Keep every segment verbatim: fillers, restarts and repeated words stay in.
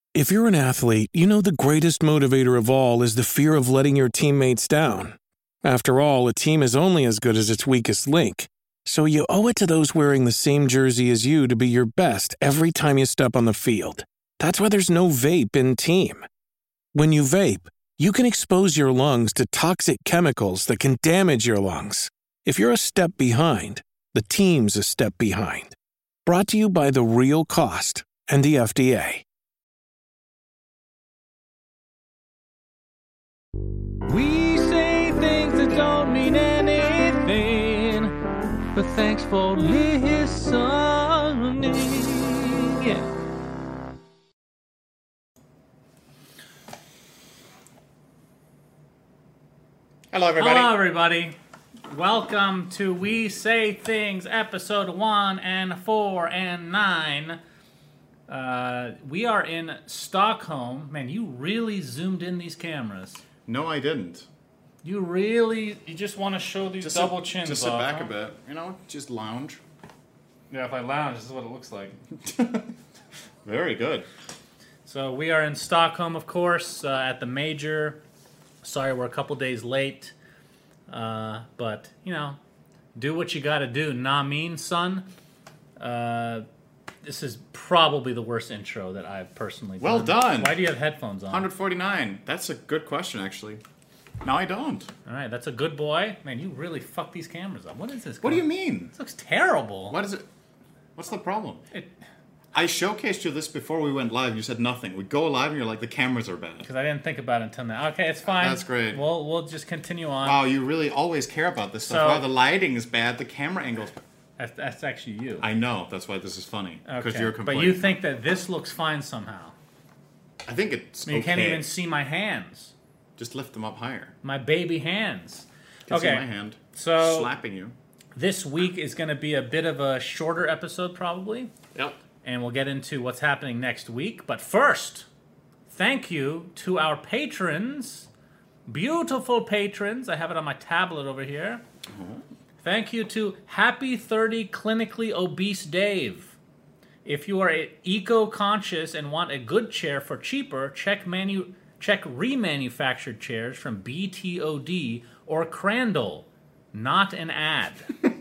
If you're an athlete, you know the greatest motivator of all is the fear of letting your teammates down. After all, a team is only as good as its weakest link. So you owe it to those wearing the same jersey as you to be your best every time you step on the field. That's why there's no vape in team. When you vape, you can expose your lungs to toxic chemicals that can damage your lungs. If you're a step behind, the team's a step behind. Brought to you by The Real Cost and the F D A. We say things that don't mean anything, but thanks for listening. Yeah. Hello, everybody. Hello, everybody. Welcome to We Say Things, episode one and four and nine. Uh, we are in Stockholm. Man, you really zoomed in these cameras. No, I didn't. You really, you just want to show these Just double sit, chins Just sit off, back huh? a bit. You know, just lounge. Yeah, if I lounge, this is what it looks like. Very good. So we are in Stockholm, of course, uh, at the Major. Sorry we're a couple days late. Uh, but, you know, do what you gotta do. Nah mean, son. Uh, this is probably the worst intro that I've personally done. Well done. Why do you have headphones on? one forty-nine. That's a good question, actually. No, I don't. All right, that's a good boy. Man, you really fucked these cameras up. What is this? What do you going- mean? This looks terrible. What is it? What's the problem? It, I showcased you this before we went live. You said nothing. We go live and you're like, the cameras are bad. Because I didn't think about it until now. Okay, it's fine. That's great. We'll, we'll just continue on. Wow, you really always care about this stuff. So- Wow, the lighting is bad. The camera angle's bad. That's, that's actually you. I know. That's why this is funny. Because Okay, you're but complaining. you think that this looks fine somehow. I think it's I mean, you okay. can't even see my hands. Just lift them up higher. My baby hands. You can Okay, see my hand so- slapping you. this week is going to be a bit of a shorter episode probably. Yep. And we'll get into what's happening next week. But first, thank you to our patrons. Beautiful patrons. I have it on my tablet over here. Uh-huh. Thank you to Happy thirty Clinically Obese Dave. If you are eco-conscious and want a good chair for cheaper, check manu- check remanufactured chairs from B T O D or Crandall. Not an ad.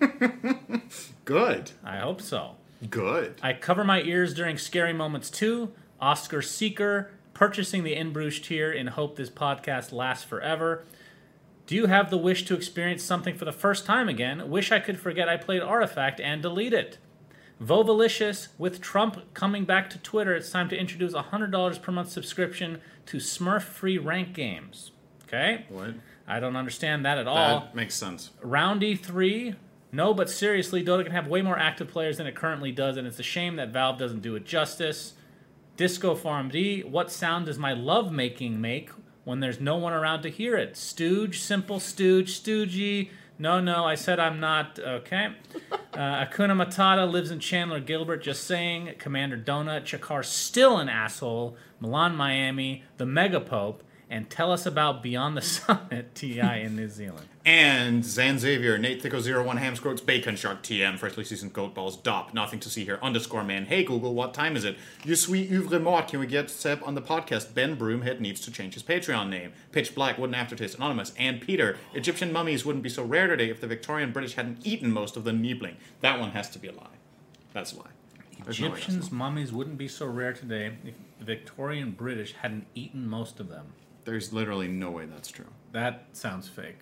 Good. I hope so. Good. I cover my ears during scary moments too. Oscar Seeker, purchasing the In Bruges tier in hope this podcast lasts forever. Do you have the wish to experience something for the first time again? Wish I could forget I played Artifact and delete it. Vovalicious, with Trump coming back to Twitter, it's time to introduce a one hundred dollars per month subscription to Smurf-free rank games. Okay? What? I don't understand that at all. That makes sense. Roundy three. No, but seriously, Dota can have way more active players than it currently does, and it's a shame that Valve doesn't do it justice. Disco Farm D. What sound does my lovemaking make when there's no one around to hear it? Stooge, simple stooge, stoogey. No, no, I said I'm not. Okay. Uh, Akuna Matata lives in Chandler Gilbert, just saying. Commander Donut. Chakar still an asshole. Milan Miami. The Mega Pope. And tell us about Beyond the Summit, T I in New Zealand. And Zan Xavier, Nate Thicko zero one, Hamscroats, Bacon Shark, T M, Freshly Seasoned Goat Balls, Dop, Nothing to See Here, Underscore Man, Hey Google, what time is it? You sweet oeuvre mort, can we get Seb on the podcast? Ben Broomhead needs to change his Patreon name. Pitch Black, Wooden Aftertaste, Anonymous, and Peter. Egyptian mummies wouldn't be so rare today if the Victorian British hadn't eaten most of the Niebling. That one has to be a lie. That's a lie. There's no way that's Egyptians' mummies wouldn't be so rare today if the Victorian British hadn't eaten most of them. There's literally no way that's true. That sounds fake.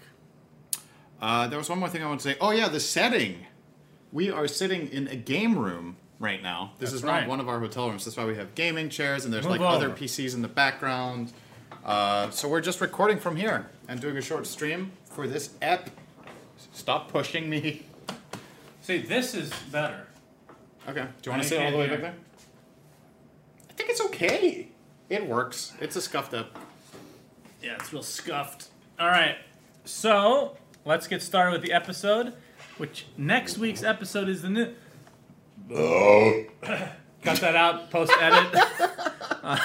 Uh, there was one more thing I want to say. Oh, yeah, the setting. We are sitting in a game room right now. This That's is right. not one of our hotel rooms. That's why we have gaming chairs, and there's Move like other over. P Cs in the background. Uh, so we're just recording from here and doing a short stream for this app. Stop pushing me. See, this is better. Okay. Do you want I to sit all the way can't back hear. there? I think it's okay. It works. It's a scuffed up. Yeah, it's real scuffed. All right, so let's get started with the episode, which next week's episode is the new... Cut that out, post-edit. uh,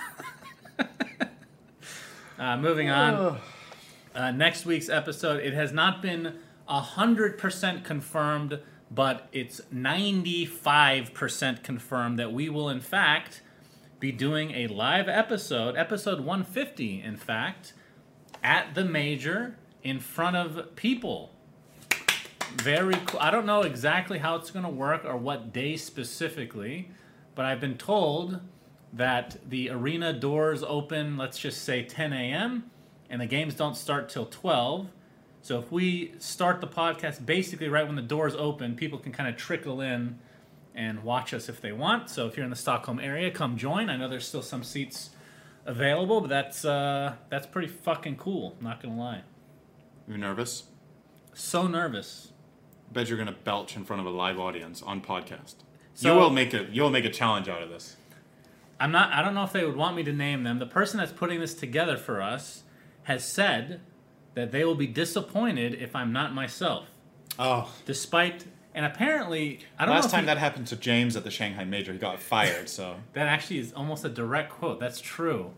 uh, moving on. Uh, next week's episode, it has not been one hundred percent confirmed, but it's ninety-five percent confirmed that we will, in fact, be doing a live episode, episode one fifty, in fact, at the Major in front of people. Very cool. I don't know exactly how it's going to work or what day specifically, but I've been told that the arena doors open, let's just say ten a.m., and the games don't start till twelve. So if we start the podcast basically right when the doors open, people can kind of trickle in and watch us if they want. So if you're in the Stockholm area, come join. I know there's still some seats available, but that's uh, that's pretty fucking cool, not going to lie. You nervous? So nervous. Bet you're gonna belch in front of a live audience on podcast. So, you will make a you'll make a challenge out of this. I'm not. I don't know if they would want me to name them. The person that's putting this together for us has said that they will be disappointed if I'm not myself. Oh, Despite, and apparently, I don't know. last if time he, that happened to James at the Shanghai Major, he got fired. So that actually is almost a direct quote. That's true.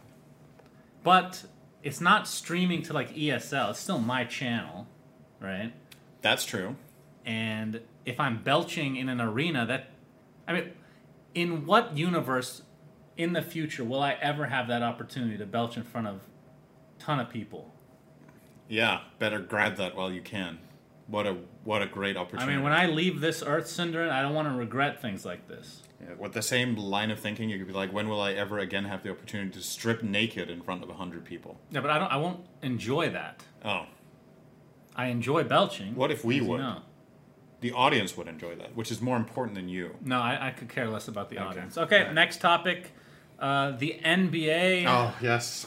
But it's not streaming to like E S L. It's still my channel, right? that's true. And if I'm belching in an arena, that, I mean, in what universe in the future will I ever have that opportunity to belch in front of a ton of people? Yeah, better grab that while you can. What a what a great I opportunity. mean, when I leave this earth, Synderen, I don't want to regret things like this. Yeah, with the same line of thinking, you could be like, when will I ever again have the opportunity to strip naked in front of a hundred people? Yeah, but I don't. I won't enjoy that. Oh, I enjoy belching. what if we as you would? know. The audience would enjoy that, which is more important than you. No, I, I could care less about the Okay. audience. Okay, All right. next topic. Uh, the N B A. Oh yes.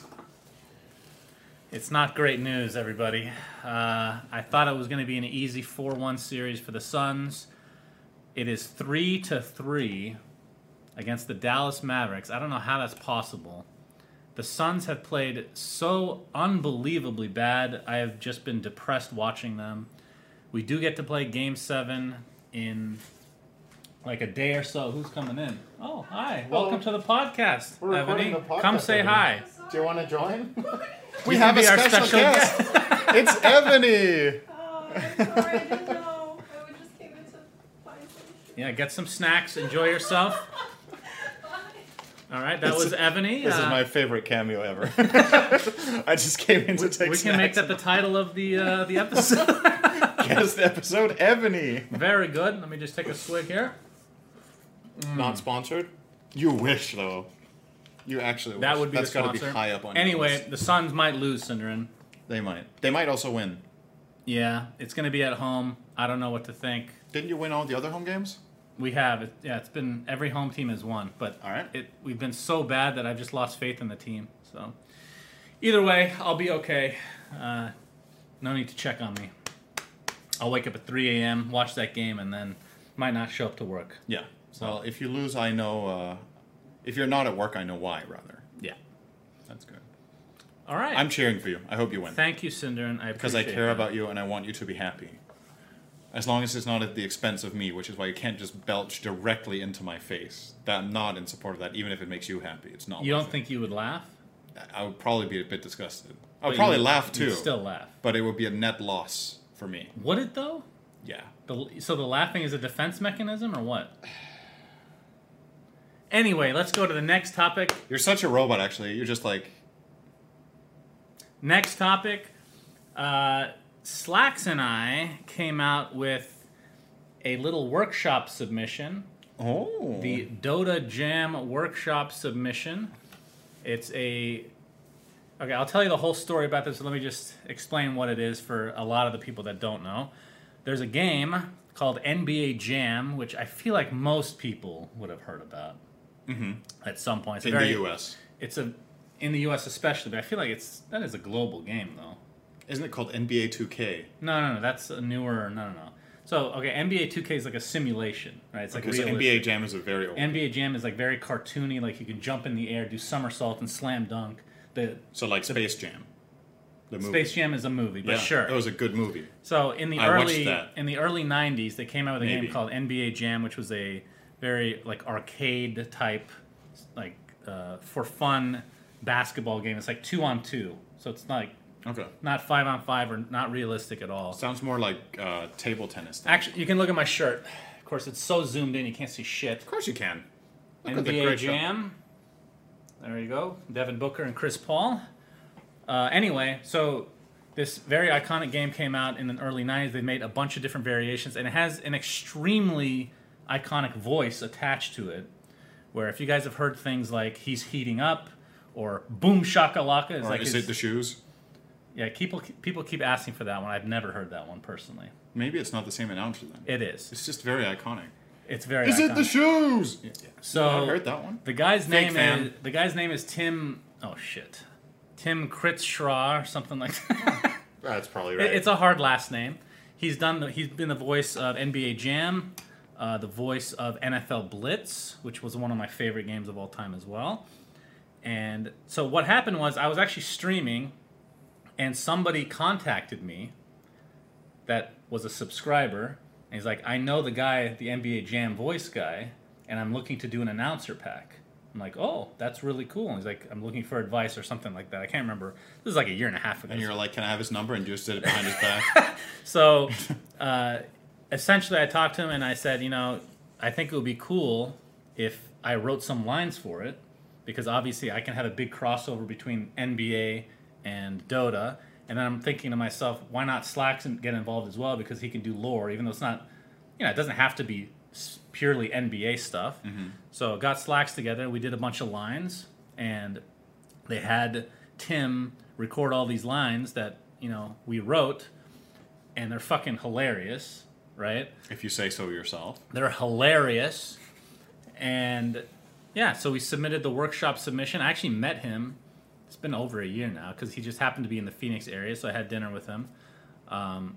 It's not great news, everybody. Uh, I thought it was going to be an easy four one series for the Suns. It is three to three against the Dallas Mavericks. I don't know how that's possible. The Suns have played so unbelievably bad. I have just been depressed watching them. We do get to play Game seven in like a day or so. Who's coming in? Oh, hi. Hello. Welcome to the podcast, We're recording Ebony. the podcast, Come say Ebony. hi. Do you want to join? We You have can a be our special, special guest. It's Ebony. Oh, I'm sorry, I didn't know. I just came into find some Yeah, get some snacks. Enjoy yourself. All right, that This was is- Ebony. This Uh, is my favorite cameo ever. I just came in to take we can make that snacks. the title of the uh, the episode. Guest episode, Ebony. Very good. Let me just take a swig here. Not sponsored. You wish though. You actually wish. That would be That's the got to sponsor. be high up on your Anyway, list. the Suns might lose, Synderen. They might. They might also win. Yeah, it's going to be at home. I don't know what to think. Didn't you win all the other home games? We have it. Yeah, it's been every home team has won, but All right. it we've been so bad that I've just lost faith in the team. So, either way, I'll be okay. Uh, no need to check on me. I'll wake up at three a.m., watch that game, and then might not show up to work. Yeah. Well, if you lose, I know. Uh, if you're not at work, I know why. Rather, Yeah. that's good. All right. I'm cheering for you. I hope you win Thank you, Synderen. I because I appreciate care that. about you and I want you to be happy. As long as it's not at the expense of me, which is why you can't just belch directly into my face. That I'm not in support of that, even if it makes you happy. It's not. You worth don't it. think you would laugh? I would probably be a bit disgusted. I But would probably you- laugh too. You'd still laugh. But it would be a net loss for me. Would it though? Yeah. The, so the laughing is a defense mechanism or what? Anyway, let's go to the next topic. You're such a robot, actually. You're just like, Next topic. Uh, Slacks and I came out with a little workshop submission. oh. The Dota Jam workshop submission. It's a. Okay, I'll tell you the whole story about this. Let me just explain what it is for a lot of the people that don't know. There's a game called N B A Jam, which I feel like most people would have heard about at some point. It's in very- the U S. It's a in the U S especially, but I feel like it's that is a global game though. Isn't it called N B A two K? No, no, no, that's a newer. No, no, no. So okay, N B A two K is like a simulation, right? It's like Okay, so realistic. N B A Jam is a very old. N B A Jam is like very cartoony, like you can jump in the air, do somersault, and slam dunk. The so like Space Jam. The movie. Space Jam is a movie, but Yeah, sure. It was a good movie. So in the I watched early that. in the early nineties, they came out with a Maybe. game called N B A Jam, which was a very like arcade type, like uh, for fun basketball game. It's like two on two, so it's like Okay. not five on five or not realistic at all. Sounds more like uh, table tennis. Then. Actually, you can look at my shirt. Of course, it's so zoomed in you can't see shit. Of course you can. Look at the N B A great show. Jam. There you go. Devin Booker and Chris Paul. Uh, anyway, so this very iconic game came out in the early nineties. They made a bunch of different variations, and it has an extremely iconic voice attached to it, where if you guys have heard things like "He's Heating Up" or "Boom Shakalaka," it's Or like is his- it the shoes? yeah, people people keep asking for that one. I've never heard that one personally. Maybe it's not the same announcer then. It is. It's just very iconic. It's very. Is iconic. it the shoes? Yeah, yeah. So I heard that one. The guy's Fake name fan. is the guy's name is Tim. Oh shit, Tim Kritzschra or something like that. That's probably It- right. It's a hard last name. He's done. The, he's been the voice of N B A Jam, uh, the voice of N F L Blitz, which was one of my favorite games of all time as well. And so what happened was I was actually streaming, and somebody contacted me that was a subscriber. And he's like, I know the guy, the N B A Jam voice guy, and I'm looking to do an announcer pack. I'm like, oh, that's really cool. And he's like, I'm looking for advice or something like that. I can't remember. This was like a year and a half ago. and you're like, can I have his number? And you just did it behind his back. So, uh, essentially, I talked to him and I said, you know, I think it would be cool if I wrote some lines for it, because obviously I can have a big crossover between N B A and Dota. And then I'm thinking to myself, why not Slacks and get involved as well, because he can do lore, even though it's not, you know, it doesn't have to be s- purely N B A stuff. So got Slacks together. We did a bunch of lines, and they had Tim record all these lines that, you know, we wrote, and they're fucking hilarious, right? If you say so yourself. They're hilarious. And yeah, so we submitted the workshop submission. I actually met him. It's been over a year now because he just happened to be in the Phoenix area, so I had dinner with him. Um,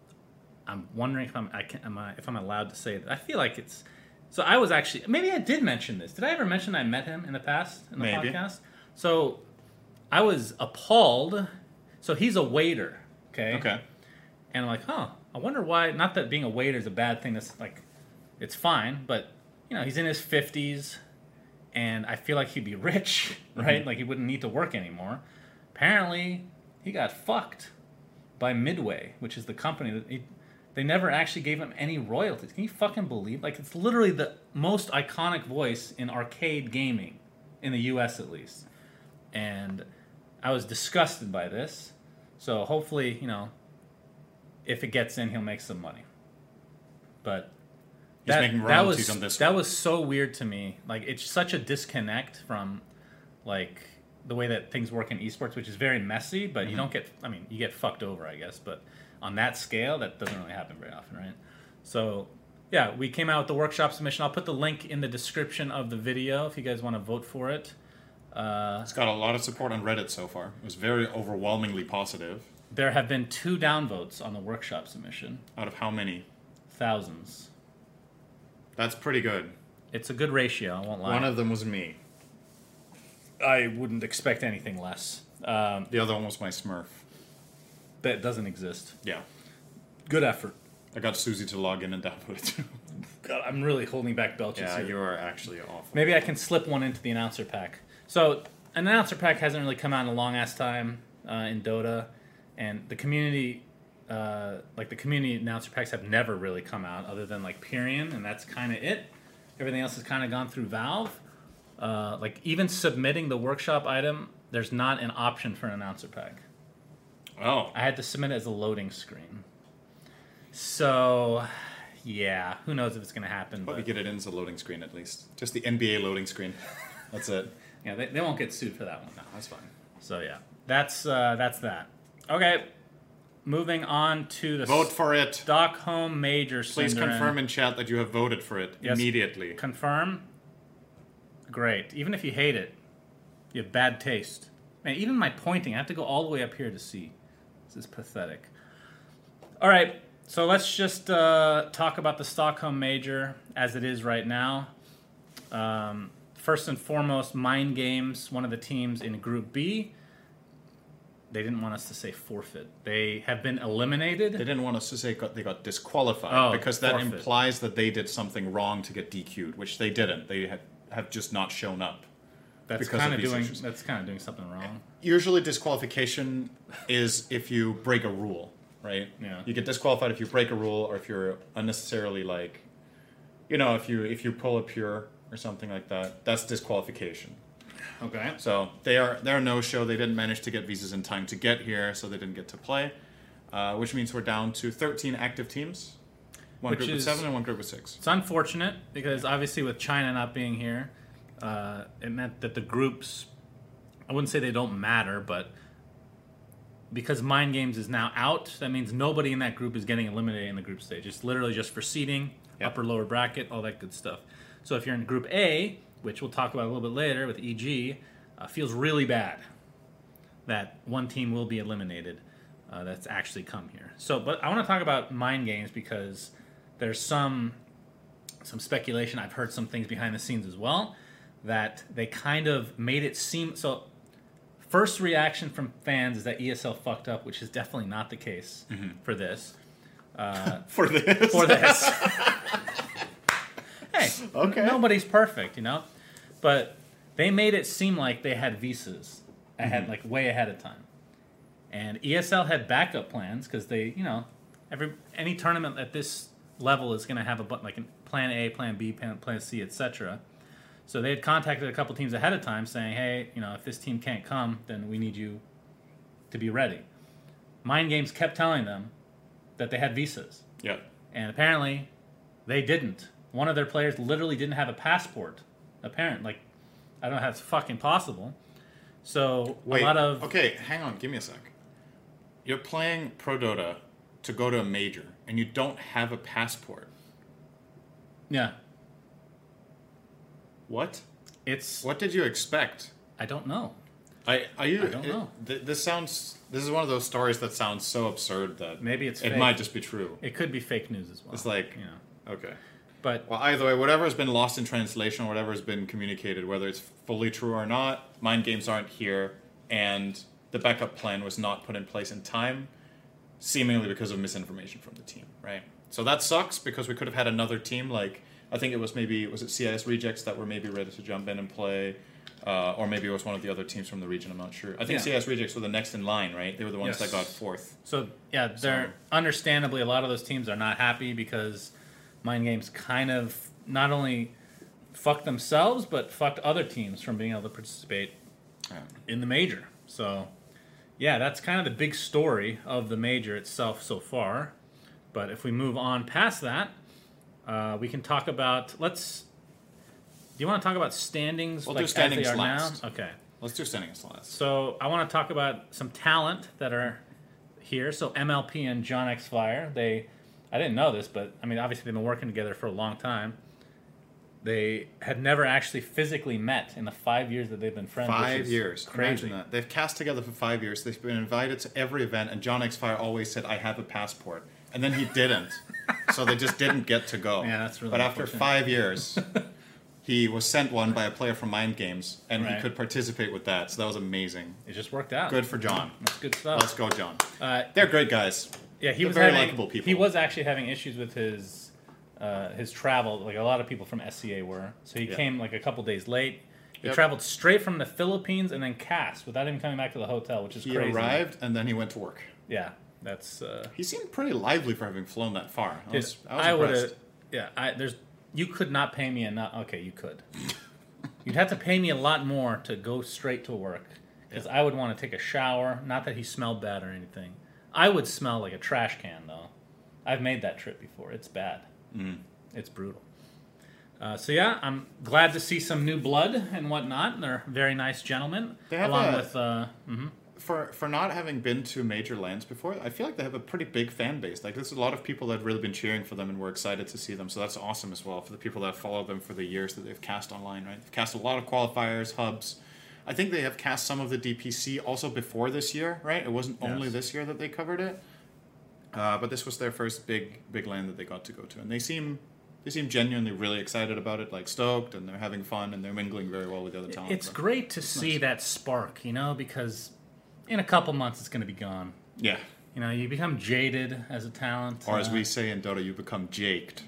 I'm wondering if I'm I can, am I, if I'm allowed to say that. I feel like it's. So I was actually maybe I did mention this. Did I ever mention I met him in the past in the Maybe. podcast? So I was appalled. So he's a waiter, okay? Okay. And I'm like, huh, I wonder why. Not that being a waiter is a bad thing. That's like, it's fine. But, you know, he's in his fifties, and I feel like he'd be rich, right? Mm-hmm. Like he wouldn't need to work anymore. Apparently, he got fucked by Midway, which is the company that he, they never actually gave him any royalties. Can you fucking believe? Like, it's literally the most iconic voice in arcade gaming, in the U S at least. And I was disgusted by this. So hopefully, you know, if it gets in, he'll make some money. But He's that, making that royalties was on this that one. was so weird to me. Like, it's such a disconnect from like the way that things work in esports, which is very messy. But Mm-hmm. you don't get. I mean, you get fucked over, I guess. But on that scale, that doesn't really happen very often, right? So yeah, we came out with the workshop submission. I'll put the link in the description of the video if you guys want to vote for it. Uh, It's got a lot of support on Reddit so far. It was very overwhelmingly positive. there have been two downvotes on the workshop submission. Out of how many? Thousands. That's pretty good. It's a good ratio, I won't lie. One of them was me. I wouldn't expect anything less. Um, The other one was my Smurf. that doesn't exist. Yeah. Good effort. I got Susie to log in and download it too. God, I'm really holding back belches Yeah, here. you are actually awful. Maybe I can slip one into the announcer pack. So, an announcer pack hasn't really come out in a long ass time uh, in Dota, and the community, uh, like the community announcer packs, have never really come out other than like Pyrion, and that's kind of it. Everything else has kind of gone through Valve. Uh, like even submitting the workshop item, there's not an option for an announcer pack. Oh. I had to submit it as a loading screen. So, yeah, who knows if it's going to happen. Probably But, get it in as a loading screen at least. Just the N B A loading screen. That's it. yeah, they, they won't get sued for that one. No, that's fine. So yeah, that's uh, that's that. Okay, moving on to the Vote for it. Stockholm Major. Please Synderin. confirm in chat that you have voted for it Yes. immediately. Confirm. Great. Even if you hate it, you have bad taste. Man, even my pointing, I have to go all the way up here to see. This is pathetic. All right, so let's just uh, talk about the Stockholm Major as it is right now. Um, first and foremost, Mind Games, one of the teams in Group B. They didn't want us to say forfeit. They have been eliminated. They didn't want us to say got, they got disqualified Oh, because that forfeit. implies that they did something wrong to get D Q'd, which they didn't. They have, have just not shown up. That's because kind of of these doing. issues. That's kind of doing something wrong. Usually disqualification is if you break a rule, right? Yeah. You get disqualified if you break a rule or if you're unnecessarily like, you know, if you if you pull a pure or something like that. That's disqualification. Okay. So they are they're a no-show. They didn't manage to get visas in time to get here, so they didn't get to play. Uh, which means we're down to thirteen active teams. One Which group with is- seven and one group with six. It's unfortunate because obviously with China not being here, uh, it meant that the groups, I wouldn't say they don't matter, but because Mind Games is now out, that means nobody in that group is getting eliminated in the group stage. It's literally just for seeding, Yep. upper, lower bracket, all that good stuff. So if you're in Group A, which we'll talk about a little bit later with E G, uh, feels really bad that one team will be eliminated uh, that's actually come here. So, but I want to talk about Mind Games because there's some some speculation. I've heard some things behind the scenes as well that they kind of made it seem so. First reaction from fans is that E S L fucked up, which is definitely not the case for this. For this. For this, hey, Okay. nobody's perfect, you know, but they made it seem like they had visas ahead, like way ahead of time, and E S L had backup plans because they, you know, every any tournament at this level is going to have a bu- like a plan A, plan B, plan, plan C, et cetera. So they had contacted a couple teams ahead of time saying, hey, you know, if this team can't come, then we need you to be ready. Mind Games kept telling them that they had visas, Yeah. and apparently they didn't. One of their players literally didn't have a passport. Apparently, like, I don't know how it's fucking possible. So Wait. a lot of Okay, hang on. Give me a sec. You're playing Pro Dota to go to a major, and you don't have a passport. yeah, What? it's What did you expect? I don't know. I are you? I don't it- know. th- this sounds. This is one of those stories that sounds so absurd that Maybe it's it fake. might just be true. It could be fake news as well. It's like- you know, Okay. but Well, either way, whatever has been lost in translation, or whatever has been communicated, whether it's fully true or not, Mind Games aren't here, and the backup plan was not put in place in time, seemingly because of misinformation from the team, right? So that sucks because we could have had another team, like I think it was maybe was it C I S Rejects that were maybe ready to jump in and play, uh, or maybe it was one of the other teams from the region. I'm not sure. I think Yeah. C I S Rejects were the next in line, right? They were the ones Yes. that got fourth. So yeah, they're understandably a lot of those teams are not happy because Mind Games kind of not only fucked themselves but fucked other teams from being able to participate Yeah. in the major. So yeah, that's kind of the big story of the major itself so far. But if we move on past that, uh, we can talk about let's. Do you want to talk about standings We'll like do standings as they are last. now? Okay. Let's do standing slots. So I want to talk about some talent that are here. So M L P and John X Flyer, they, I didn't know this, but I mean, obviously they've been working together for a long time. They had never actually physically met in the five years that they've been friends. which Five is years. crazy. Imagine that. They've cast together for five years. They've been invited to every event, and John X Fire always said, I have a passport. And then he didn't. So they just didn't get to go. Yeah, that's really But after unfortunate. five years, he was sent one by a player from Mind Games, and Right. he could participate with that. So that was amazing. It just worked out. Good for John. That's good stuff. Let's go, John. Uh, They're great guys. yeah, he They're was very having, likable people. He was actually having issues with his uh, his travel. Like a lot of people from S C A were. So he Yeah. came like a couple days late. He Yep. traveled straight from the Philippines and then cast without even coming back to the hotel, which is He crazy. arrived, and then he went to work. Yeah, that's. Uh, He seemed pretty lively for having flown that far. I was, I was I would impressed. have. Yeah, I there's. You could not pay me enough. Okay, you could. You'd have to pay me a lot more to go straight to work because I would want to take a shower. Not that he smelled bad or anything. I would smell like a trash can though. I've made that trip before. It's bad. Mm. It's brutal. Uh, so yeah, I'm glad to see some new blood and whatnot. They're very nice gentlemen. They have along a- with. Uh, mhm. For for not having been to major lands before, I feel like they have a pretty big fan base. Like there's a lot of people that have really been cheering for them and were excited to see them. So that's awesome as well for the people that follow them for the years that they've cast online, right? They've cast a lot of qualifiers, hubs. I think they have cast some of the D P C also before this year, right? It wasn't only Yes. this year that they covered it. Uh, but this was their first big big land that they got to go to. And they seem they seem genuinely really excited about it, like stoked, and they're having fun and they're mingling very well with the other talent. It's So- great to see that spark, you know, because in a couple months it's going to be gone. Yeah. You know, you become jaded as a talent. Or as uh, we say in Dota, you become jaked.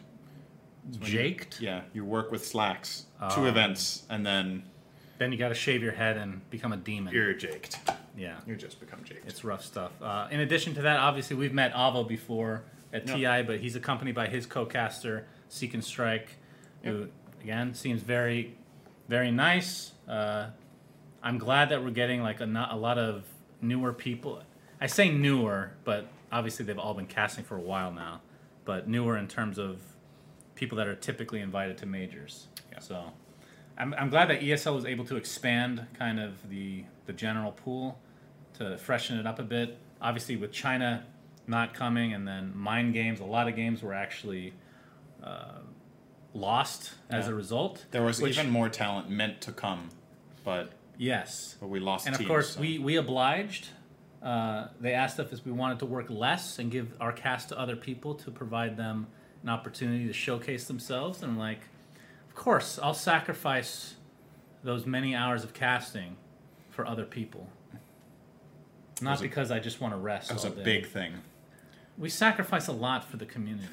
jaked. Yeah, you work with slacks, Oh. two events, and then Then you got to shave your head and become a demon. you're jaked. yeah, You just become jaked. it's rough stuff. Uh, in addition to that, obviously we've met Avo before at Yep. T I, but he's accompanied by his co-caster Seek and Strike, who again seems very, very nice. Uh, I'm glad that we're getting like a, not a lot of newer people. I say newer, but obviously they've all been casting for a while now. But newer in terms of people that are typically invited to majors. Yeah. So I'm, I'm glad that E S L was able to expand kind of the, the general pool to freshen it up a bit. Obviously with China not coming and then Mind Games, a lot of games were actually uh, lost as Yeah. a result. There was which, even more talent meant to come, but yes. but we lost And teams, of course, so. we, we obliged. Uh, they asked us if we wanted to work less and give our cast to other people to provide them an opportunity to showcase themselves. And I'm like, of course, I'll sacrifice those many hours of casting for other people. Not a- because I just want to rest That was all a day. big thing. We sacrifice a lot for the community.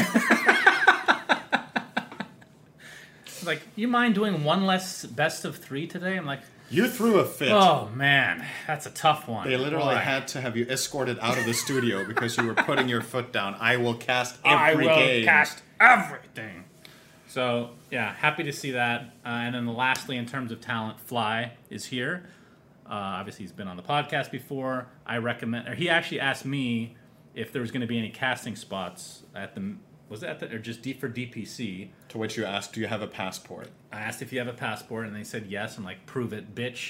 Like, you mind doing one less best of three today? I'm like, You threw a fit. oh man, that's a tough one. They literally Boy. had to have you escorted out of the studio because you were putting your foot down. I will cast every I will game. cast everything. So yeah, happy to see that. Uh, and then lastly, in terms of talent, Fly is here. Uh, obviously, he's been on the podcast before. I recommend. Or he actually asked me if there was going to be any casting spots at the. Was it at the or just D for D P C? To which you asked, do you have a passport? I asked if you have a passport, and they said yes. I'm like, prove it, bitch.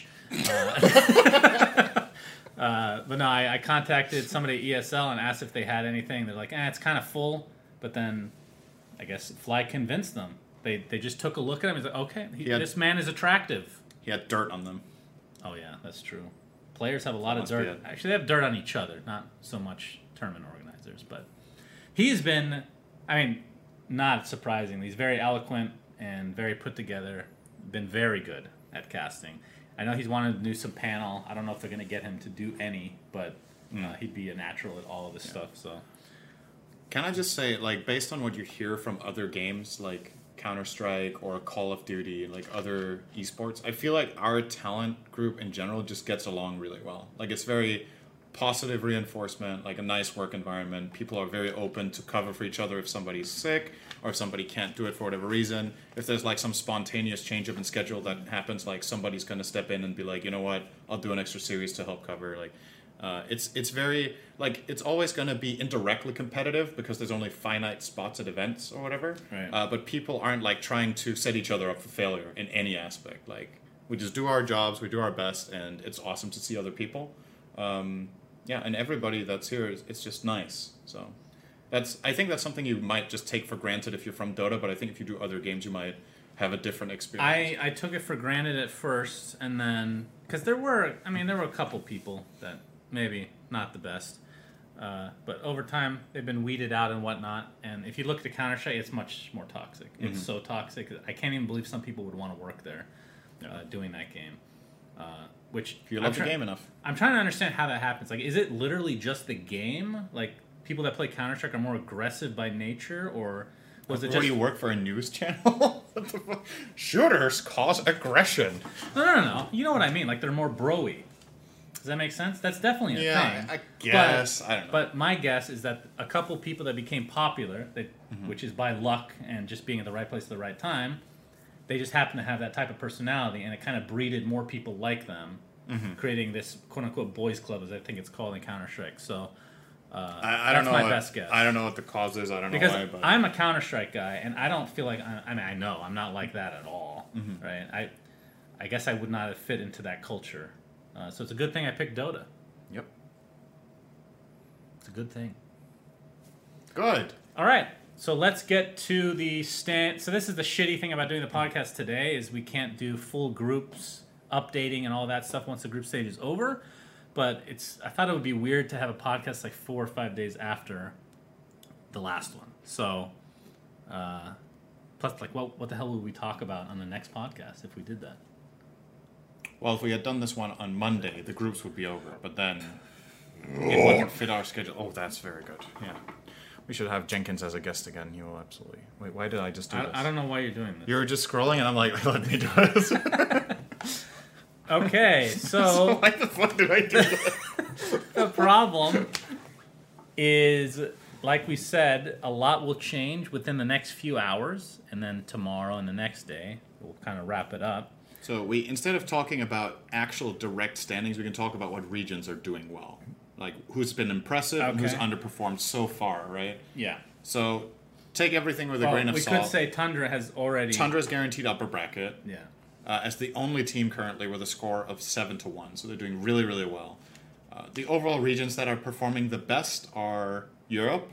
Uh, uh, but no, I, I contacted somebody at E S L and asked if they had anything. They're like, eh, it's kind of full. But then, I guess Fly convinced them. They they just took a look at him. He's like, okay, he, Yeah. this man is attractive. He had dirt on them. Oh yeah, that's true. Players have a lot of must be dirt. it. Actually, they have dirt on each other, not so much tournament organizers. But he's been, I mean, not surprisingly, he's very eloquent and very put together. Been very good at casting. I know he's wanted to do some panel. I don't know if they're going to get him to do any, but uh, he'd be a natural at all of this stuff. So Can I just say, like, based on what you hear from other games, like Counter-Strike or Call of Duty, like other esports, I feel like our talent group in general just gets along really well. Like, it's very positive reinforcement, like a nice work environment. People are very open to cover for each other if somebody's sick or if somebody can't do it for whatever reason. If there's like some spontaneous change up in schedule that happens, like somebody's going to step in and be like, you know what, I'll do an extra series to help cover. Like, uh, it's it's very, like, it's always going to be indirectly competitive because there's only finite spots at events or whatever. Right. Uh, but people aren't like trying to set each other up for failure in any aspect. Like, we just do our jobs, we do our best, and it's awesome to see other people. Um, yeah, and everybody that's here, is, it's just nice. So that's I think that's something you might just take for granted if you're from Dota, but I think if you do other games, you might have a different experience. I, I took it for granted at first, and then because there were, I mean, there were a couple people that maybe not the best, uh, but over time they've been weeded out and whatnot. And if you look at the Counter-Strike, it's much more toxic. It's so toxic. I can't even believe some people would want to work there, uh, doing that game. Uh, which if you I'm love the try- game enough. I'm trying to understand how that happens. Like, is it literally just the game? Like, people that play Counter-Strike are more aggressive by nature, or was it What just... do you work for, a news channel? What the fuck? Shooters cause aggression. No, no, no, no. You know what I mean. Like, they're more bro-y. Does that make sense? That's definitely a Yeah, thing. I guess. But, I don't know. But my guess is that a couple people that became popular, that, Mm-hmm. which is by luck and just being at the right place at the right time, they just happen to have that type of personality, and it kind of breeded more people like them, Mm-hmm. creating this quote-unquote boys club, as I think it's called in Counter-Strike. So uh, I, I that's don't know my what, best guess. I don't know what the cause is. I don't Because know why, but I'm a Counter-Strike guy, and I don't feel like I, I mean I know I'm not like that at all, Mm-hmm. right? I I guess I would not have fit into that culture, uh, so it's a good thing I picked Dota. yep. It's a good thing. Good. All right, so let's get to the stand. So this is the shitty thing about doing the podcast today is we can't do full groups updating and all that stuff once the group stage is over. But it's I thought it would be weird to have a podcast like four or five days after the last one. So, uh, plus, like, what what the hell would we talk about on the next podcast if we did that? Well, if we had done this one on Monday, the groups would be over. But then it wouldn't fit our schedule. Oh, that's very good. Yeah. We should have Jenkins as a guest again. He will absolutely. Wait, why did I just do this? I, I don't know why you're doing this. You were just scrolling, and I'm like, let me do this. Okay, so Why the fuck did I do that? the problem is, like we said, a lot will change within the next few hours, and then tomorrow and the next day we'll kind of wrap it up. So we instead of talking about actual direct standings, we can talk about what regions are doing well, like who's been impressive and who's Okay. underperformed so far, right? Yeah. So take everything with a Well, grain of we salt. could say Tundra has already. Tundra's guaranteed upper bracket Yeah. uh, as the only team currently with a score of seven to one. So they're doing really, really well. Uh, the overall regions that are performing the best are Europe,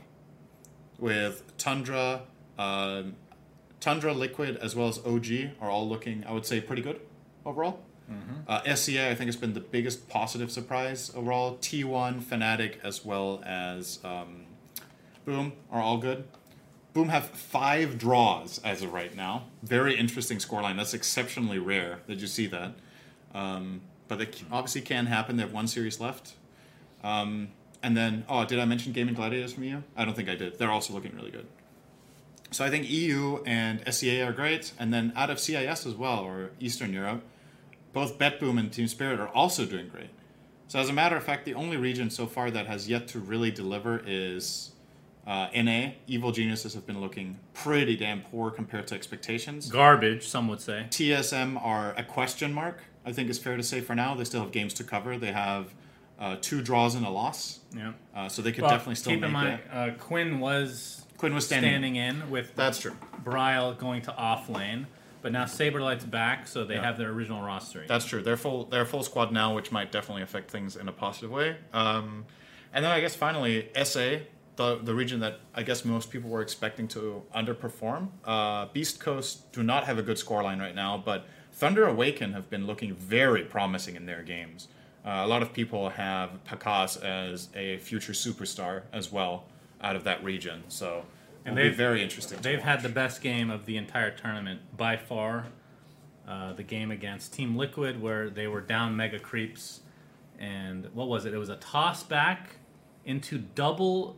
with Tundra, um, Tundra, Liquid, as well as O G are all looking, I would say, pretty good overall. Mm-hmm. Uh, S C A, I think, has been the biggest positive surprise overall. T one, Fnatic, as well as um, Boom are all good. Boom have five draws as of right now. Very interesting scoreline. That's exceptionally rare. Did you see that? Um, but it obviously can happen. They have one series left. Um, and then, oh, did I mention Gaming Gladiators from E U? I don't think I did. They're also looking really good. So I think E U and S C A are great. And then out of C I S as well, or Eastern Europe, both BetBoom and Team Spirit are also doing great. So as a matter of fact, the only region so far that has yet to really deliver is uh, N A. Evil Geniuses have been looking pretty damn poor compared to expectations. Garbage, some would say. T S M are a question mark, I think is fair to say for now. They still have games to cover. They have uh, two draws and a loss. Yeah. Uh, so they could Well, definitely still keep make in mind, that. uh, Quinn was Quinn was standing. standing in with That's true. Bryle going to off lane, but now Saberlight's back, so they Yeah. have their original roster. That's true. They're full. They're a full squad now, which might definitely affect things in a positive way. Um, and then I guess finally S A, the the region that I guess most people were expecting to underperform. Uh, Beast Coast do not have a good scoreline right now, but Thunder Awaken have been looking very promising in their games. Uh, a lot of people have Pakas as a future superstar as well out of that region. So And it'll be they've- very interesting. to They've had watch. the best game of the entire tournament by far. Uh, the game against Team Liquid, where they were down mega creeps, and what was it? It was a toss back into double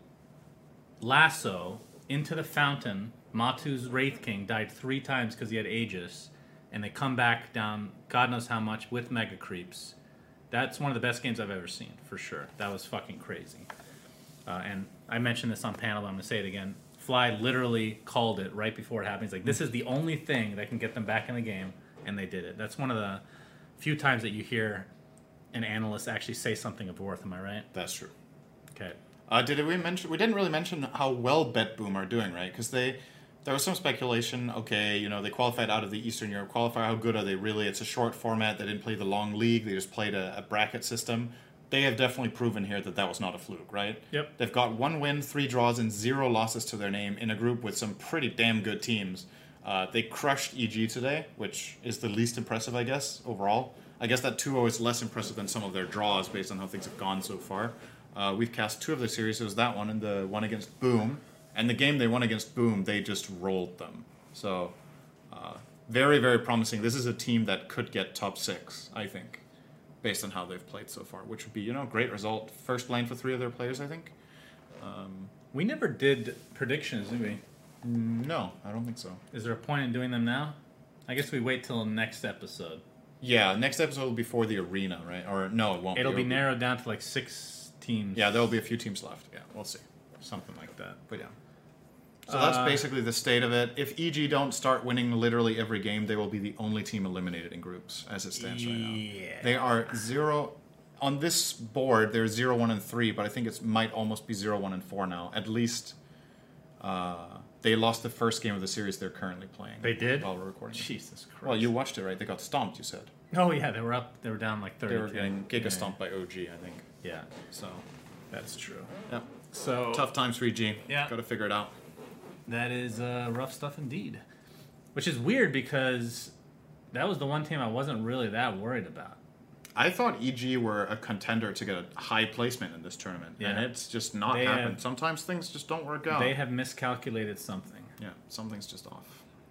lasso into the fountain. Matu's Wraith King died three times because he had Aegis, and they come back down God knows how much with mega creeps. That's one of the best games I've ever seen, for sure. That was fucking crazy. Uh, and I mentioned this on panel, but I'm going to say it again. Fly literally called it right before it happened. He's like, this is the only thing that can get them back in the game, and they did it. That's one of the few times that you hear an analyst actually say something of worth. Am I right? That's true. Okay. Uh, did we mention? We didn't really mention how well BetBoom are doing, right? Because they, there was some speculation. Okay, you know, they qualified out of the Eastern Europe qualifier. How good are they really? It's a short format. They didn't play the long league. They just played a, a bracket system. They have definitely proven here that that was not a fluke, right? Yep. They've got one win, three draws, and zero losses to their name in a group with some pretty damn good teams. Uh, they crushed E G today, which is the least impressive, I guess, overall. I guess that two oh is less impressive than some of their draws based on how things have gone so far. Uh, we've cast two of the series. It was that one and the one against Boom. And the game they won against Boom, they just rolled them. So, uh, very, very promising. This is a team that could get top six, I think, based on how they've played so far, which would be, you know, a great result. First lane for three of their players, I think. Um, We never did predictions, did we? no, I don't think so. Is there a point in doing them now? I guess we wait till next episode. Yeah, next episode will be for the arena, right? Or no, it won't. It'll be It'll narrowed down to like six teams. Yeah, there'll be a few teams left. Yeah, we'll see. Something like that. But yeah. So that's Uh, basically the state of it. If E G don't start winning literally every game, they will be the only team eliminated in groups as it stands right now. Yeah. They are zero on this board. They're zero, one, and three, but I think it might almost be zero, one, and four now. At least uh, they lost the first game of the series they're currently playing. They did? while we're recording. Jesus Christ. Well, you watched it, right? They got stomped. You said Oh yeah, they were up. They were down like thirty. they were getting giga yeah. stomped by O G. I think. Yeah, So, that's true. yep. So Tough times for E G. Yeah. Got to figure it out. that is uh, rough stuff indeed. Which is weird because that was the one team I wasn't really that worried about. I thought E G were a contender to get a high placement in this tournament, and Yeah. it's just not They happened. have- Sometimes things just don't work out. They have miscalculated something. yeah, something's just off.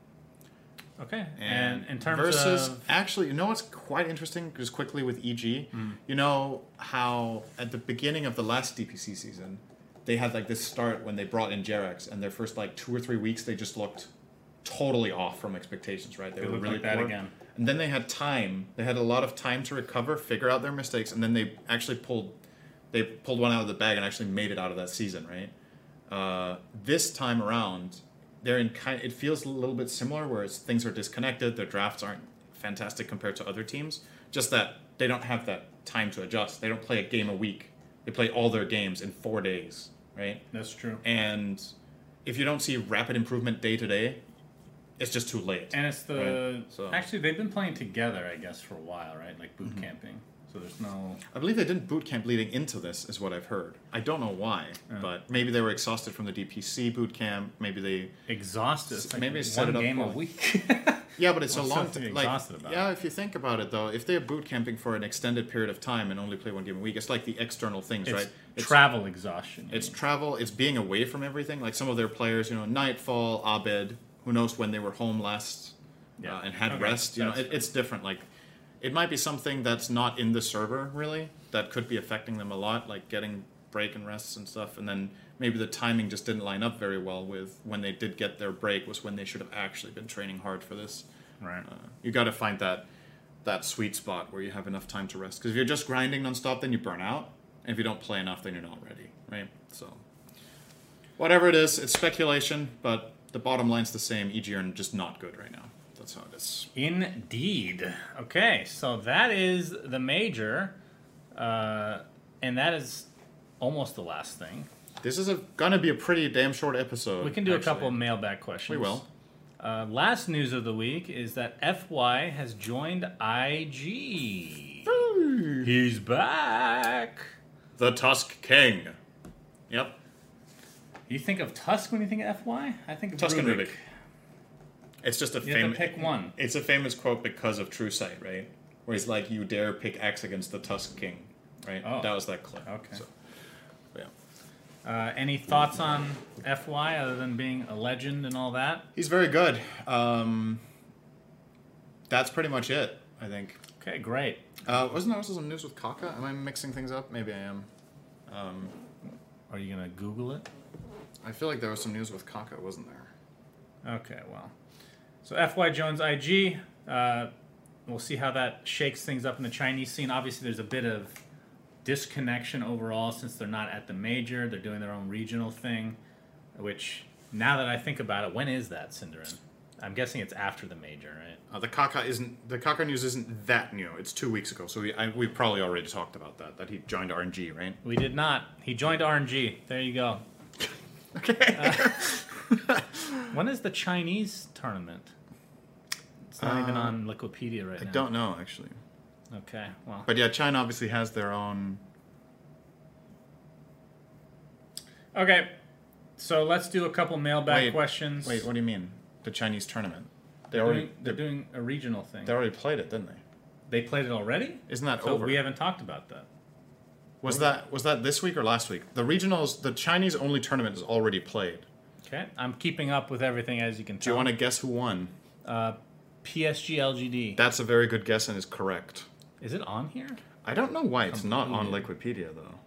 Okay. And, And, in terms versus, of actually, you know what's quite interesting, just quickly with E G? You know how at the beginning of the last D P C season, they had like this start when they brought in Jerex, and their first like two or three weeks, they just looked totally off from expectations, right? They, They were looked really like that poor. again. And then they had time. They had a lot of time to recover, figure out their mistakes, and then they actually pulled, they pulled one out of the bag and actually made it out of that season, right? Uh, this time around, they're in kind. It feels a little bit similar, where it's, things are disconnected. Their drafts aren't fantastic compared to other teams. Just that they don't have that time to adjust. They don't play a game a week. They play all their games in four days, right? That's true. And if you don't see rapid improvement day to day, it's just too late. And it's the... Right? So. Actually, they've been playing together, I guess, for a while, right? Like boot mm-hmm. camping. So there's no... I believe they didn't boot camp leading into this, is what I've heard. I don't know why, yeah. but maybe they were exhausted from the D P C boot camp. Maybe they... Exhausted? It's like maybe set it up game a week. Yeah, but it's What's a long time. Like, about yeah, it? if you think about it, though, if they're boot camping for an extended period of time and only play one game a week, it's like the external things, it's right? It's travel exhaustion. It's mean. travel. It's being away from everything. Like some of their players, you know, Nightfall, Abed, who knows when they were home last yeah. uh, and had okay. rest. You know, it, it's different. Like, it might be something that's not in the server, really, that could be affecting them a lot, like getting break and rests and stuff. And then maybe the timing just didn't line up very well with when they did get their break was when they should have actually been training hard for this. Right. Uh, you got to find that that sweet spot where you have enough time to rest. Because if you're just grinding nonstop, then you burn out. And if you don't play enough, then you're not ready, right? So, whatever it is, it's speculation, but the bottom line's the same. E G are just not good right now. That's how it is. Indeed. Okay, so that is the major, uh, and that is almost the last thing. This is a, gonna be a pretty damn short episode. We can do actually. a couple of mailbag questions. We will. Uh, last news of the week is that F Y has joined I G. Ooh. He's back. The Tusk King. Yep. You think of Tusk when you think of F Y? I think of Tusk and Rubik. Rubik. It's just a You famous. have to pick one. It's a famous quote because of True Sight, right? Where he's like, "You dare pick X against the Tusk King," right? Oh. That was that clip. Okay. So, yeah. Uh, any thoughts on F Y other than being a legend and all that? He's very good. Um, that's pretty much it, I think. Okay, great. Uh, wasn't there also some news with Kaka? Am I mixing things up? Maybe I am. Um, Are you going to Google it? I feel like there was some news with Kaka, wasn't there? Okay, well. So F Y Jones I G, uh, we'll see how that shakes things up in the Chinese scene. Obviously, there's a bit of disconnection overall since they're not at the major. They're doing their own regional thing, which, now that I think about it, when is that, Cinderin? I'm guessing it's after the major, right? Uh, the Kaka isn't the Kaka news isn't that new. It's two weeks ago, so we I, we probably already talked about that. That he joined R N G, right? We did not. He joined R N G. There you go. Okay. Uh, when is the Chinese tournament? It's not uh, even on Liquipedia right I now. I don't know, actually. Okay, well. But yeah, China obviously has their own. Okay, so let's do a couple mailbag wait, questions. Wait, what do you mean? The Chinese tournament? They they're already doing, they're doing a regional thing. They already played it, didn't they? They played it already? Isn't that so over? We haven't talked about that. Was that was that this week or last week? The regionals, the Chinese only tournament is already played. Okay, I'm keeping up with everything as you can tell. Do you want to guess who won? Uh, P S G L G D. That's a very good guess and is correct. Is it on here? I don't know why it's not on Liquipedia though.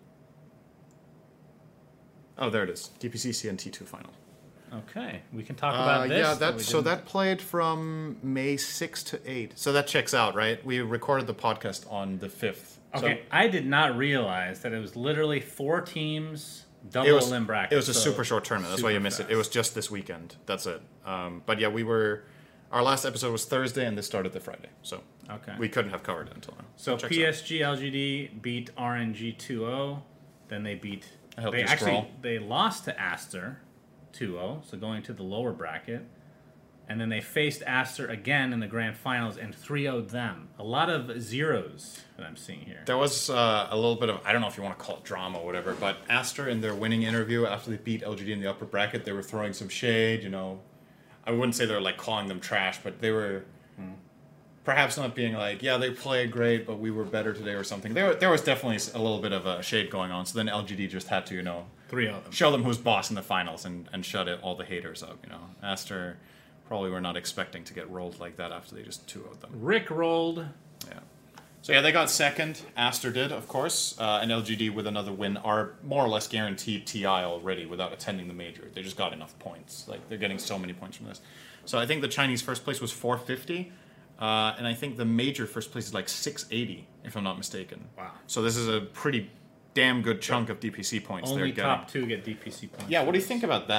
Oh, there it is. D P C C N T two final. Okay, we can talk about uh, this. Yeah, that so that played from May sixth to eighth. So that checks out, right? We recorded the podcast on the fifth. Okay, so, I did not realize that it was literally four teams, double it was, limb bracket. It was a so super short tournament. That's why you missed fast. it. It was just this weekend. That's it. Um, but yeah, we were. Our last episode was Thursday, and this started the Friday. So okay, we couldn't have covered it until now. So P S G L G D beat R N G two oh. Then they beat. I helped they you actually scroll. they lost to Aster two oh, so going to the lower bracket. And then they faced Aster again in the grand finals and three oh'd them. A lot of zeros that I'm seeing here. There was uh, a little bit of, I don't know if you want to call it drama or whatever, but Aster in their winning interview after they beat L G D in the upper bracket, they were throwing some shade, you know. I wouldn't say they were like calling them trash, but they were hmm, perhaps not being like, yeah, they played great, but we were better today or something. There, there was definitely a little bit of a shade going on. So then L G D just had to, you know, three of them. show them who's boss in the finals and, and shut it, all the haters up, you know. Aster probably were not expecting to get rolled like that after they just two oh'd them. Rick rolled. Yeah. So yeah, they got second. Aster did, of course, uh, and L G D with another win are more or less guaranteed T I already without attending the major. They just got enough points. Like they're getting so many points from this. So I think the Chinese first place was four fifty, uh, and I think the major first place is like six eighty, if I'm not mistaken. Wow. So this is a pretty damn good chunk of D P C points Only they're getting. top two get D P C points. Yeah. What do you think about that?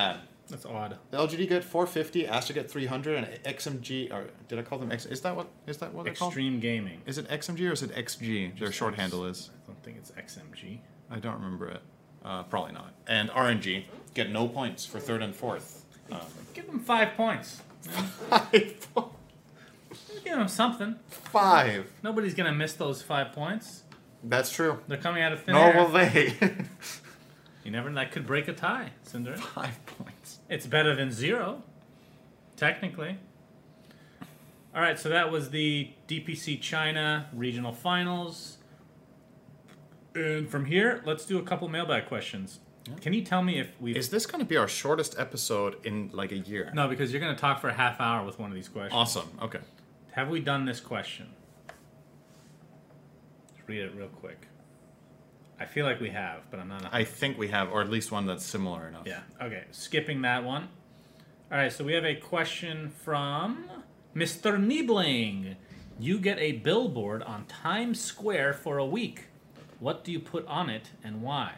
That's odd. The L G D get four fifty, Astra get three hundred, and X M G, or did I call them X? Is that what is that what they're called? Extreme Gaming. Is it X M G or is it X G? Their short X- handle is. I don't think it's X M G. I don't remember it. Uh, probably not. And R N G get no points for third and fourth. Um, Give them five points. five. Give them something. Five. Nobody's gonna miss those five points. That's true. They're coming out of thin Nor air. will they. You never. That could break a tie, Cinder. Five points. It's better than zero, technically. All right, so that was the D P C China regional finals. And from here, let's do a couple mailbag questions. Can you tell me if we've... Is this going to be our shortest episode in like a year? No, because you're going to talk for a half hour with one of these questions. Awesome. Okay. Have we done this question? Let's read it real quick. I feel like we have, but I'm not... I think we have, or at least one that's similar enough. Yeah, okay. Skipping that one. All right, so we have a question from Mister Niebling. You get a billboard on Times Square for a week. What do you put on it and why?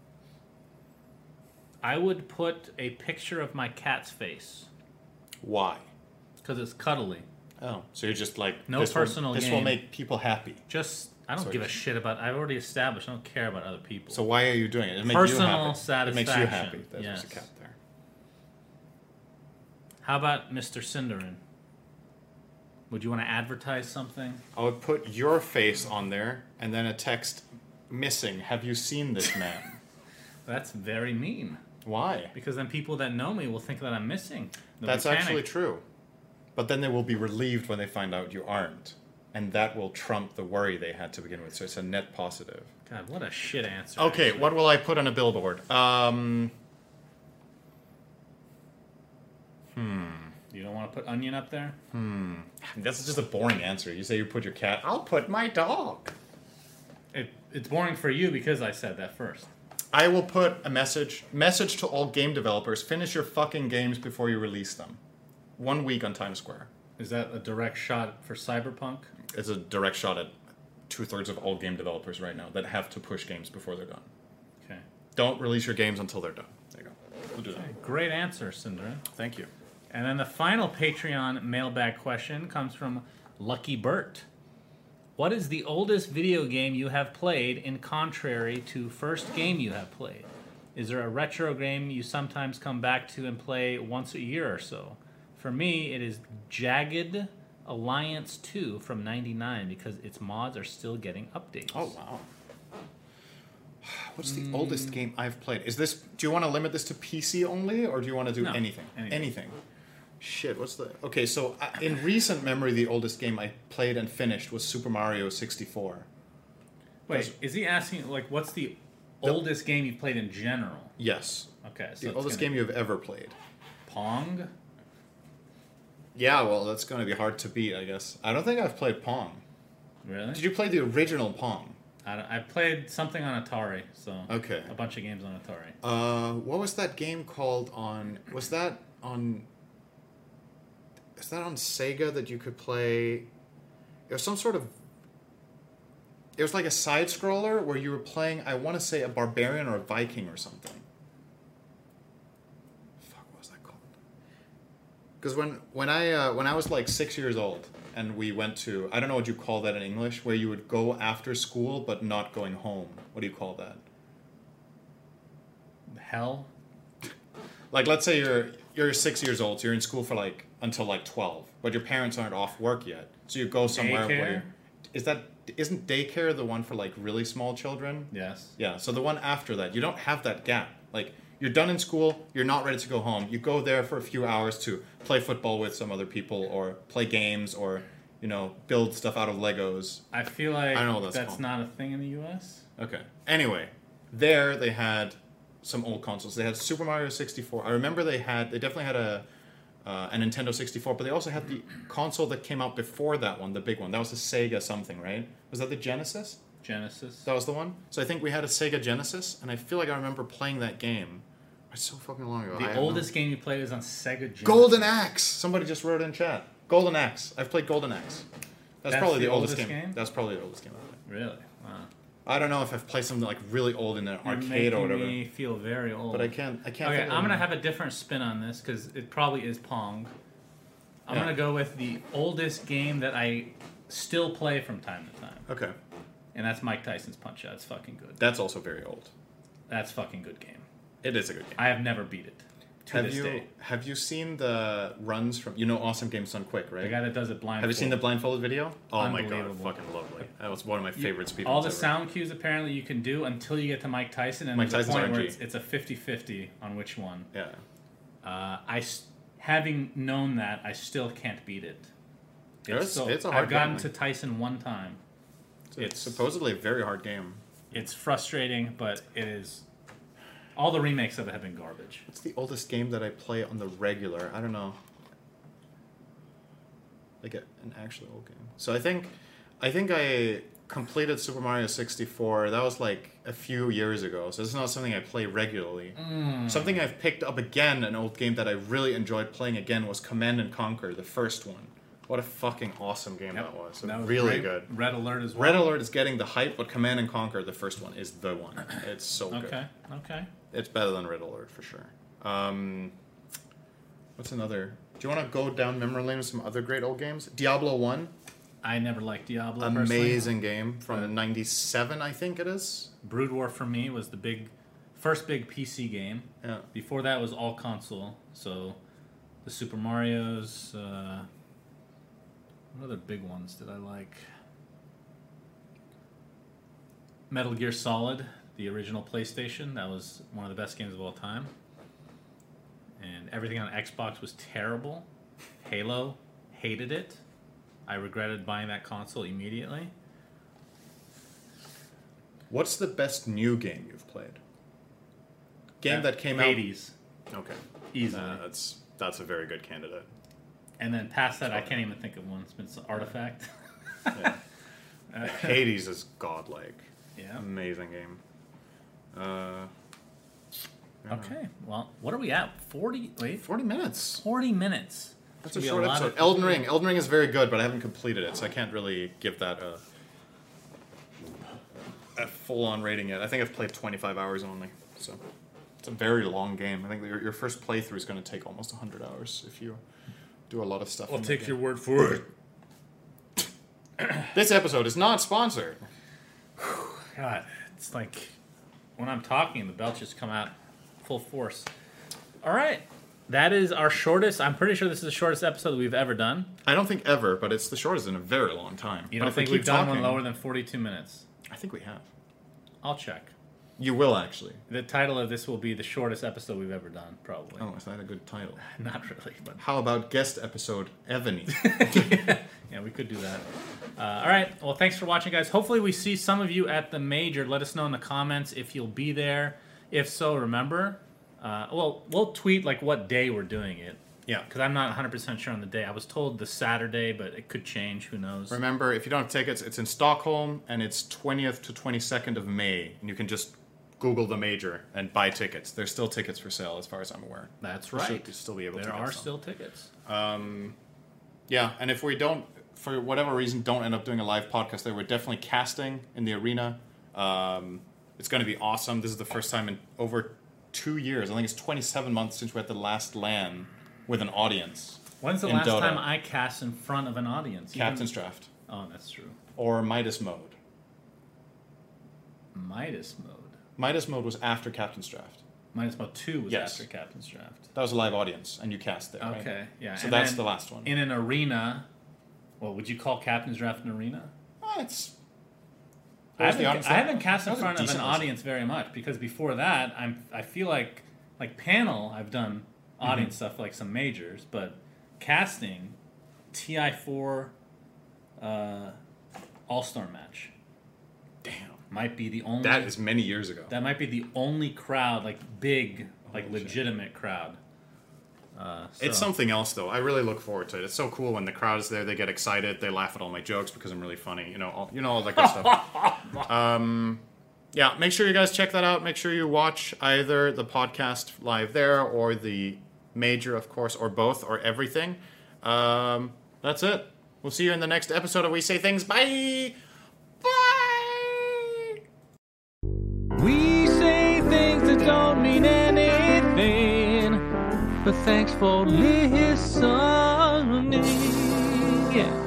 I would put a picture of my cat's face. Why? Because it's cuddly. Oh, so you're just like No this personal Will, this gain. will make people happy. Just, I don't So give a you- shit about... I've already established I don't care about other people. So why are you doing it? It makes Personal you happy. It makes you satisfaction, happy. that There's yes. a cat there. How about Mister Cinderin? Would you want to advertise something? I would put your face on there and then a text missing. Have you seen this man? That's very mean. Why? Because then people that know me will think that I'm missing. They'll That's be actually panicked. true. But then they will be relieved when they find out you aren't. And that will trump the worry they had to begin with. So it's a net positive. God, what a shit answer. Okay, actually. what will I put on a billboard? Um, You don't want to put onion up there? that's just a boring answer. You say you put your cat. I'll put my dog. It, it's boring for you because I said that first. I will put a message. Message to all game developers: finish your fucking games before you release them. One week on Times Square. Is that a direct shot for Cyberpunk? It's a direct shot at two thirds of all game developers right now that have to push games before they're done. Okay. Don't release your games until they're done. There you go. We'll do that. Great answer, Cinderin. Thank you. And then the final Patreon mailbag question comes from Lucky Bert. What is the oldest video game you have played in contrary to first game you have played? Is there a retro game you sometimes come back to and play once a year or so? For me, it is Jagged Alliance two from ninety-nine because its mods are still getting updates. Oh wow. What's the oldest game I've played? Is this? Do you want to limit this to P C only, or do you want to do No, anything? anything. Shit. What's the? Okay, so uh, in recent memory, the oldest game I played and finished was Super Mario sixty-four. Wait, is he asking, like, what's the oldest game you've played in general? Yes. Okay, so The it's oldest gonna game you've ever played. Pong? Yeah, well, that's going to be hard to beat, I guess. I don't think I've played Pong. Really? Did you play the original Pong? I, don't- I played something on Atari, so Okay. a bunch of games on Atari. Uh, what was that game called on? Was that on? Is that on Sega that you could play? It was some sort of. It was like a side scroller where you were playing. I want to say a barbarian or a Viking or something. Fuck, what was that called? Because when when I uh, when I was like six years old and we went to, I don't know what you call that in English, where you would go after school but not going home. What do you call that? Hell? Like, let's say you're you're six years old, so you're in school for like until like twelve, but your parents aren't off work yet, so you go somewhere Daycare? where is that isn't daycare the one for like really small children? Yes. Yeah, so the one after that, you don't have that gap. Like, you're done in school, you're not ready to go home. You go there for a few hours to play football with some other people, or play games, or you know, build stuff out of Legos. I feel like I don't know what that's that's called. not a thing in the U S. Okay. Anyway, there they had some old consoles. They had Super Mario sixty-four. I remember they had, they definitely had a uh, a Nintendo sixty-four, but they also had the console that came out before that one, the big one. That was the Sega something, right? Was that the Genesis? Genesis. That was the one? So I think we had a Sega Genesis, and I feel like I remember playing that game. It's so fucking long ago. I The have oldest game you played was on Sega Genesis. No... Golden Axe! Somebody just wrote in chat. Golden Axe. I've played Golden Axe. That's, That's probably the the oldest, oldest game. game? That's probably the oldest game I've played. Really? Wow. I don't know if I've played something like really old in an You're arcade or making whatever. me feel very old. But I can't. I can't. Okay, think I'm of gonna them. have a different spin on this because it probably is Pong. I'm Yeah. gonna go with the oldest game that I still play from time to time, Okay, and that's Mike Tyson's Punch Out. It's fucking good. that's also very old. That's fucking good game. It is a good game. I have never beat it to have this you day. have you seen the runs from you know Awesome Games Done Quick, right? The guy that does it blind. have you seen the blindfolded video? Oh my god, Unbelievable. fucking lovely. That was one of my favorite speedruns All the ever. sound cues apparently you can do until you get to Mike Tyson, and Mike there's a Tyson's point where R N G. it's, it's a fifty-fifty on which one. Yeah. Uh, I s- having known that, I still can't beat it. It's- it's a hard I've gotten game, to Tyson one time. It's, It's- supposedly a very hard game. It's frustrating, but it is. All the remakes of it have been garbage. It's the oldest game that I play on the regular. I don't know. Like a, an actual old game. So I think, I think I completed Super Mario sixty-four. That was like a few years ago. So it's not something I play regularly. Mm. Something I've picked up again, an old game that I really enjoyed playing again, was Command and Conquer, the first one. What a fucking awesome game Yep. that was. That was really great. good. Red Alert as well. Red Alert is getting the hype, but Command and Conquer, the first one, is the one. It's so good. Okay. Okay. It's better than Red Alert for sure. Um, what's another? Do you want to go down memory lane with some other great old games? Diablo one, I never liked Diablo. Personally. amazing game from ninety-seven, I think it is. Brood War for me was the big, first big P C game. Yeah. Before that was all console. So, the Super Mario's. Uh, what other big ones did I like? Metal Gear Solid, the original PlayStation. That was one of the best games of all time. And everything on Xbox was terrible. Halo, hated it. I regretted buying that console immediately. What's the best new game you've played? Game that came Hades, out. Okay. easily. Uh, that's that's a very good candidate. And then past that, I can't even think of one. It's been some Artifact. Yeah. Hades is godlike. Yeah. Amazing game. Uh, Okay. Well, what are we at? Forty. Wait. forty minutes. Forty minutes. That's a It's gonna short be lot episode. of- Elden Ring. Elden Ring is very good, but I haven't completed it, so I can't really give that a, a full-on rating yet. I think I've played twenty-five hours only, so it's a very long game. I think your, your first playthrough is going to take almost one hundred hours if you do a lot of stuff. I'll in that take game. your word for it. This episode is not sponsored. God, it's like when I'm talking, the belch just come out full force. All right. That is our shortest. I'm pretty sure this is the shortest episode we've ever done. I don't think ever, but it's the shortest in a very long time. You But don't if we think keep we've done one talking- lower than forty-two minutes? I think we have. I'll check. You will actually. The title of this will be the shortest episode we've ever done, probably. Oh, is that a good title? Not really, but How about guest episode Evany? yeah, we could do that. Uh, all right. Well, thanks for watching, guys. Hopefully, we see some of you at the major. Let us know in the comments if you'll be there. If so, remember, uh, well, we'll tweet like what day we're doing it. Yeah. Because I'm not one hundred percent sure on the day. I was told the Saturday, but it could change. Who knows? Remember, if you don't have tickets, it's in Stockholm, and it's twentieth to twenty-second of May, and you can just Google the major and buy tickets. There's still tickets for sale, as far as I'm aware. That's You right. should still be able There to get are some. still tickets. Yeah, and if we don't, for whatever reason, don't end up doing a live podcast there, we're definitely casting in the arena. Um, it's going to be awesome. This is the first time in over two years. I think it's twenty-seven months since we had the last LAN with an audience. When's the in last Dota. time I cast in front of an audience? Even- Captain's Draft. Oh, that's true. Or Midas Mode. Midas mode. Midas Mode was after Captain's Draft. Midas mode two was Yes. after Captain's Draft. That was a live audience, and you cast there, right? Okay, yeah. So and that's then the last one. In an arena, well, would you call Captain's Draft an arena? Ah, it's... I What was the haven't, audience I like? haven't cast in That was a front of an decent list. audience very much because before that, I'm I feel like like panel I've done audience Mm-hmm. stuff like some majors, but casting T I four uh, All Star match Damn. might be the only That is many years ago. that might be the only crowd like big like Holy shit. legitimate crowd. Uh, It's so- something else, though. I really look forward to it. It's so cool when the crowd is there. They get excited. They laugh at all my jokes because I'm really funny. You know, all, you know all that good stuff. Um, yeah, make sure you guys check that out. Make sure you watch either the podcast live there or the major, of course, or both, or everything. Um, that's it. We'll see you in the next episode of We Say Things. Bye! Bye! don't mean anything, but thanks for listening. Yeah.